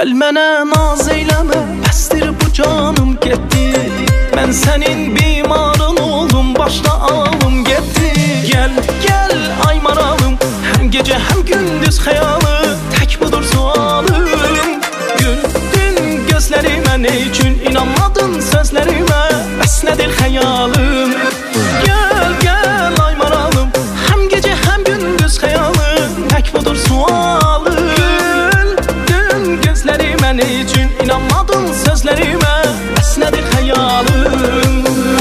Gəl mənə naz eyləmə, bəsdir bu canım getdi. Mən sənin bimarın oldum, başda alım getdi. Gəl, gəl ay maralım, həm gecə həm gündüz xəyalı, tək budur sualım. Güldün gözlərimə, nə üçün inanmadın sözlərimə, bəs nədir xəyalım? Gəl, gəl ay maralım, həm gecə həm gündüz xəyalı, tək budur sualım. Nə üçün inanmadın sözlərimə, bəs nədir xəyalım?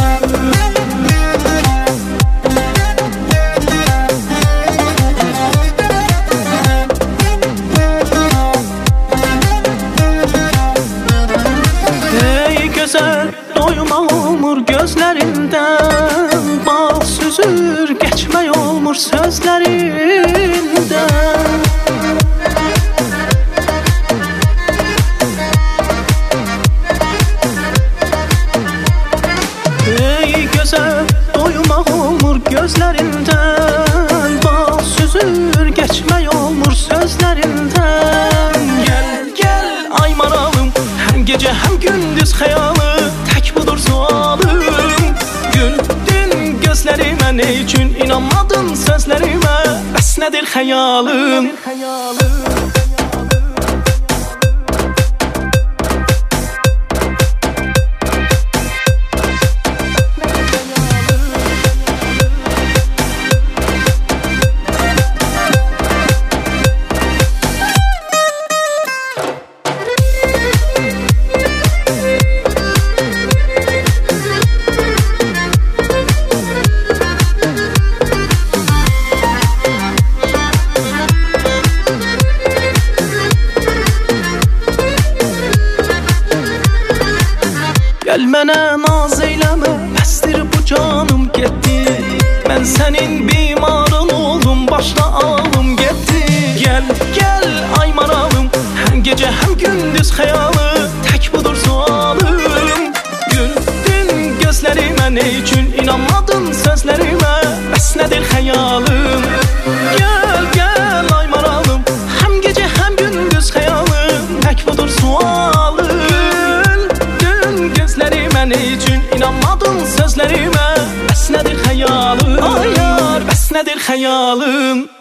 Ey gözəl, doymaq olmur gözlərindən, bal süzür, keçmək olmur sözlərindən. Doymaq olmur gözlərindən, bal süzür, keçmək olmur sözlərindən. Gəl, gəl ay maralım, həm gecə həm gündüz xəyalı, tək budur sualım. Güldün gözlərimə, nə üçün inanmadın sözlərimə, bəs nədir xəyalım? Gəl mənə naz eyləmə, bəsdir bu canım getdi. Mən sənin bimarın oldum, başda alım getdi. Gəl, gəl ay maralım, həm gecə həm gündüz xəyalı, tək budur sualım. Güldün gözlərimə, nə üçün inanmadın sözlərimə, bəs nədir xəyalım? Gəl, gəl ay maralım, həm gecə həm gündüz xəyalı, tək budur sualım. Nə üçün inanmadın sözlərimə, bəs nədir xəyalım? Ay yar, bəs nədir xəyalım?